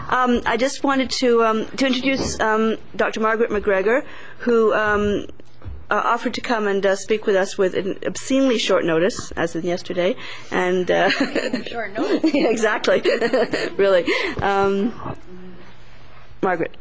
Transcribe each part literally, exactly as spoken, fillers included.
Um, I just wanted to um, to introduce um, Doctor Margaret McGregor, who um, uh, offered to come and uh, speak with us with an obscenely short notice, as in yesterday. And uh, short notice. Yeah, exactly. Really, um, Margaret.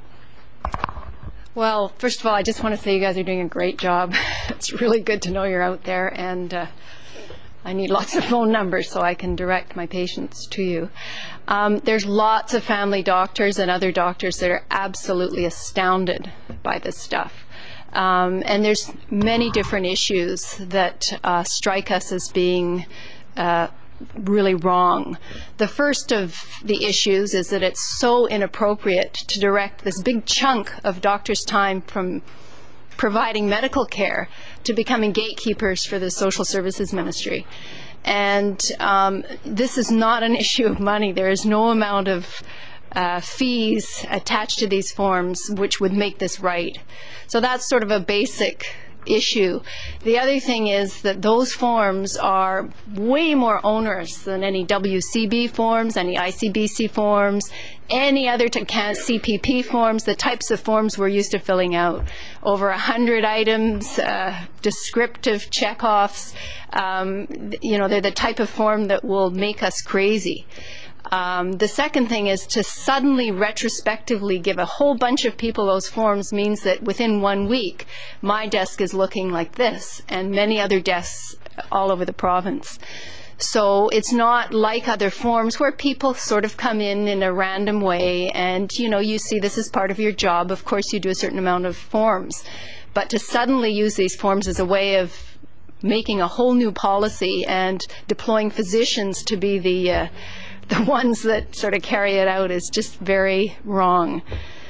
Well, first of all, I just want to say you guys are doing a great job. It's really good to know you're out there, and uh, I need lots of phone numbers so I can direct my patients to you. Um, there's lots of family doctors and other doctors that are absolutely astounded by this stuff. Um, and there's many different issues that uh, strike us as being uh, really wrong. The first of the issues is that it's so inappropriate to direct this big chunk of doctors' time from providing medical care to becoming gatekeepers for the social services ministry. And um, this is not an issue of money. There is no amount of uh, fees attached to these forms which would make this right. So that's sort of a basic issue. The other thing is that those forms are way more onerous than any W C B forms, any I C B C forms, any other C P P forms, the types of forms we're used to filling out. Over a hundred items, uh, descriptive checkoffs, um, you know, they're the type of form that will make us crazy. Um, the second thing is to suddenly retrospectively give a whole bunch of people those forms means that within one week my desk is looking like this and many other desks all over the province. So it's not like other forms where people sort of come in in a random way and, you know, you see this is part of your job. Of course you do a certain amount of forms. But to suddenly use these forms as a way of making a whole new policy and deploying physicians to be the uh, the ones that sort of carry it out is just very wrong.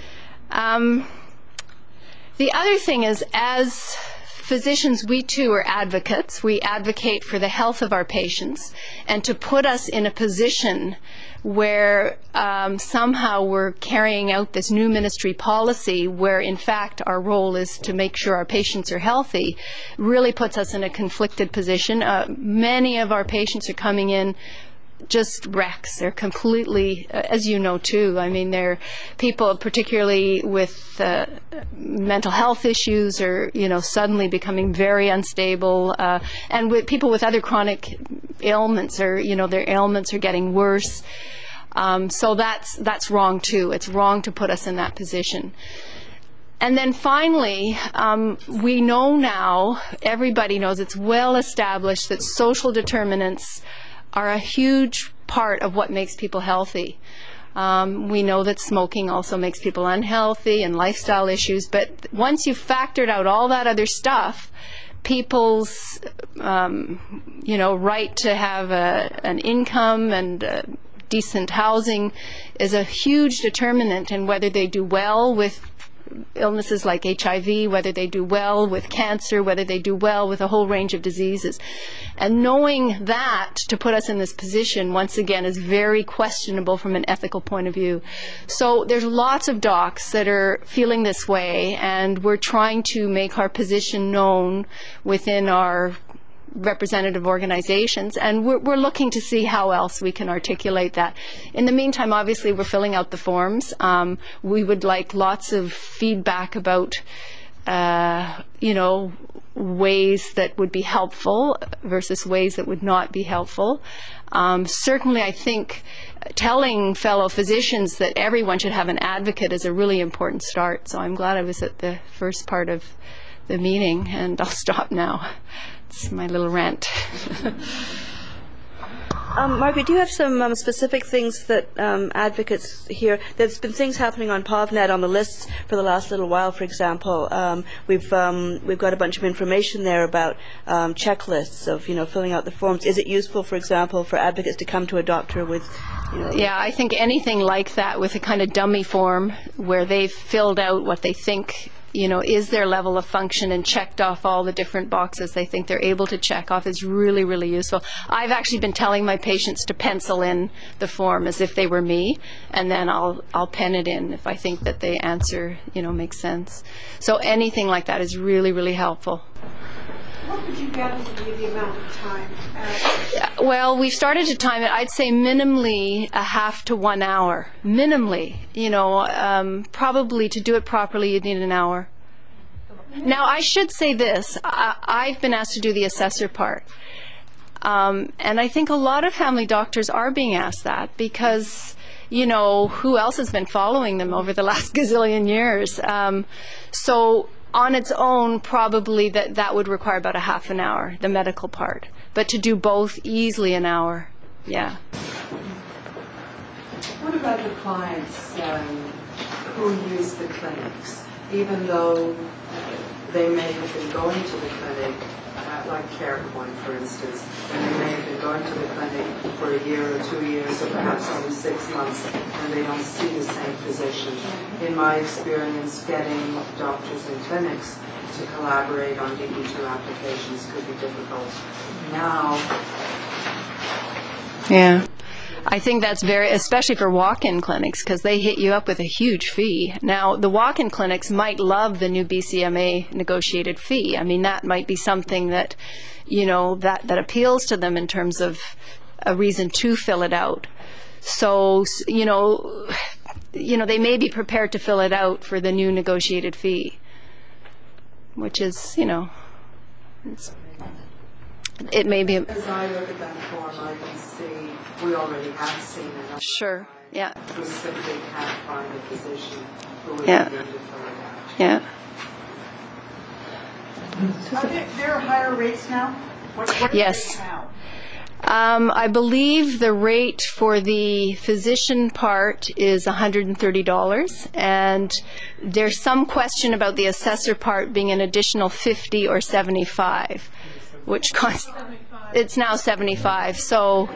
Um, the other thing is, as physicians, we too are advocates. We advocate for the health of our patients, and to put us in a position where um, somehow we're carrying out this new ministry policy where in fact our role is to make sure our patients are healthy really puts us in a conflicted position. Uh, many of our patients are coming in just wrecks. They're completely, uh, as you know too, I mean, they're people particularly with uh, mental health issues or, you know, suddenly becoming very unstable, uh, and with people with other chronic ailments or, you know, their ailments are getting worse. Um, so that's, that's wrong too. It's wrong to put us in that position. And then finally, um, we know now, everybody knows, it's well established that social determinants are a huge part of what makes people healthy. Um, we know that smoking also makes people unhealthy and lifestyle issues, but once you've factored out all that other stuff, people's um, you know, right to have a, an income and uh, decent housing is a huge determinant in whether they do well with illnesses like H I V, whether they do well with cancer, whether they do well with a whole range of diseases. And knowing that to put us in this position, once again, is very questionable from an ethical point of view. So there's lots of docs that are feeling this way, and we're trying to make our position known within our representative organizations, and we're, we're looking to see how else we can articulate that. In the meantime, obviously, we're filling out the forms. Um, we would like lots of feedback about, uh, you know, ways that would be helpful versus ways that would not be helpful. Um, certainly, I think telling fellow physicians that everyone should have an advocate is a really important start. So I'm glad I was at the first part of the meeting, and I'll stop now. It's my little rant. um, Margaret, do you have some um, specific things that um, advocates here? There's been things happening on PovNet on the lists for the last little while. For example, um, we've um, we've got a bunch of information there about um, checklists of, you know, filling out the forms. Is it useful, for example, for advocates to come to a doctor with, you know? Yeah, I think anything like that with a kind of dummy form where they've filled out what they think, you know, is their level of function and checked off all the different boxes they think they're able to check off is really, really useful. I've actually been telling my patients to pencil in the form as if they were me, and then I'll I'll pen it in if I think that the answer, you know, makes sense. So anything like that is really, really helpful. What would you gather to be the amount of time? Uh, Well, we've started to time it, I'd say minimally a half to one hour. Minimally. You know, um, probably to do it properly you'd need an hour. Now, I should say this. I, I've been asked to do the assessor part. Um, and I think a lot of family doctors are being asked that because, you know, who else has been following them over the last gazillion years? Um, so on its own, probably that, that would require about a half an hour, the medical part. But to do both, easily an hour. Yeah. What about the clients um, who use the clinics, even though they may have been going to the clinic, uh, like CarePoint, for instance, and they may have been going to the clinic for a year or two years or perhaps only six months, and they don't see the same physician. In my experience, getting doctors and clinics to collaborate on D B two applications could be difficult. Now, Yeah. I think that's very, especially for walk-in clinics, because they hit you up with a huge fee. Now, the walk-in clinics might love the new B C M A negotiated fee. I mean, that might be something that, you know, that, that appeals to them in terms of a reason to fill it out. So, you know, you know, they may be prepared to fill it out for the new negotiated fee, which is, you know, it's, it may be. A, as I look at that form, I can see we already have seen enough. Sure. Yeah. We simply can't find a physician who would Yeah. be able to fill it out. Yeah. are there, there are higher rates now? What, what are Yes. the rates now? Um, I believe the rate for the physician part is one hundred thirty dollars, and there's some question about the assessor part being an additional fifty or seventy-five, which costs. It's now seventy-five. So.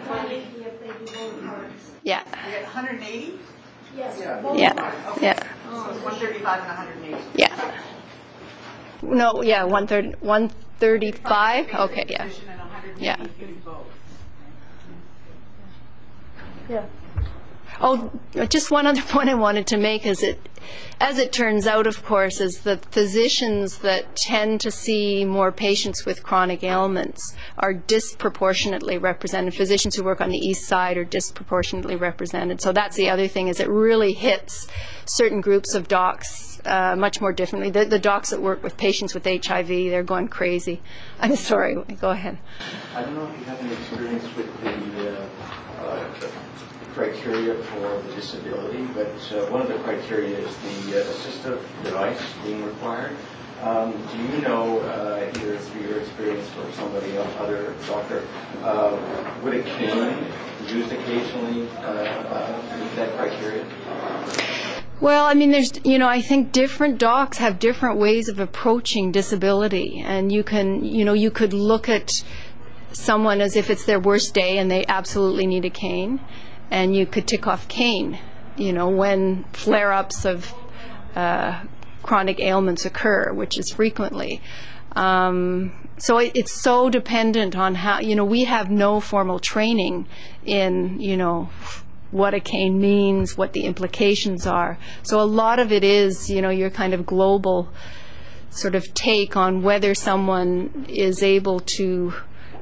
Yeah. We got one hundred eighty? Yeah. Yeah. Yeah. So it's one thirty-five and one hundred eighty. Yeah. No. Yeah. One thirty. One thirty-five. Okay. Yeah. Physician and one hundred eighty Yeah. for both. Yeah. Oh, just one other point I wanted to make is it, as it turns out, of course, is that physicians that tend to see more patients with chronic ailments are disproportionately represented. Physicians who work on the east side are disproportionately represented. So that's the other thing, is it really hits certain groups of docs uh, much more differently. The, the docs that work with patients with H I V, they're going crazy. I'm sorry, go ahead. I don't know if you have any experience with the uh, uh, criteria for the disability, but uh, one of the criteria is the uh, assistive device being required. Um, do you know, uh, either through your experience or somebody else, other doctor, uh, would a cane used occasionally uh, uh, meet that criteria? Well, I mean, there's, you know, I think different docs have different ways of approaching disability, and you can, you know, you could look at someone as if it's their worst day and they absolutely need a cane, and you could tick off cane, you know, when flare-ups of uh, chronic ailments occur, which is frequently. Um, so it, it's so dependent on how, you know, we have no formal training in, you know, what a cane means, what the implications are. So a lot of it is, you know, your kind of global sort of take on whether someone is able to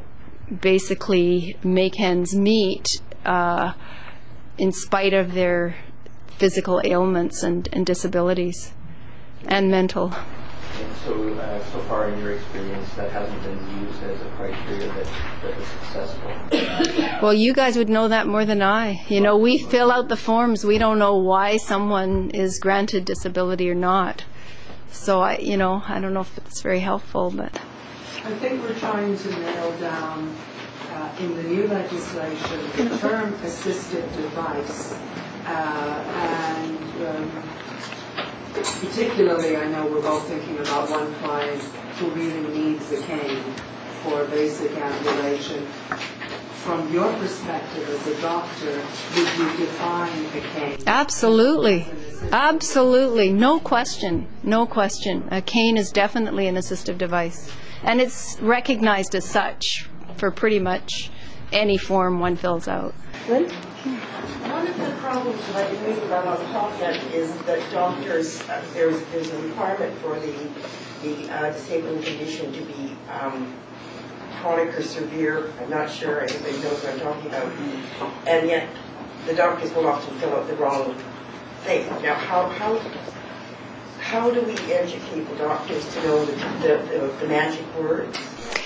basically make ends meet uh, in spite of their physical ailments and, and disabilities and mental. And so, uh, so far in your experience, that hasn't been used as a criteria that, that was successful? Well, you guys would know that more than I. You know, we fill out the forms. We don't know why someone is granted disability or not. So, I, you know, I don't know if it's very helpful, but... I think we're trying to nail down uh, in the new legislation the term assistive device, uh, and um, particularly I know we're both thinking about one client who really needs a cane for basic ambulation. From your perspective as a doctor, would you define a cane? Absolutely. Absolutely. No question. No question. A cane is definitely an assistive device. And it's recognized as such for pretty much any form one fills out. Lynn? One of of the problems that I've been reading about on PubMed is that doctors, uh, there's there's a requirement for the the uh, disabling condition to be um, chronic or severe. I'm not sure anybody knows what I'm talking about. And yet the doctors will often fill out the wrong thing. Now, how how how do we educate the doctors to know the the, the, the magic words?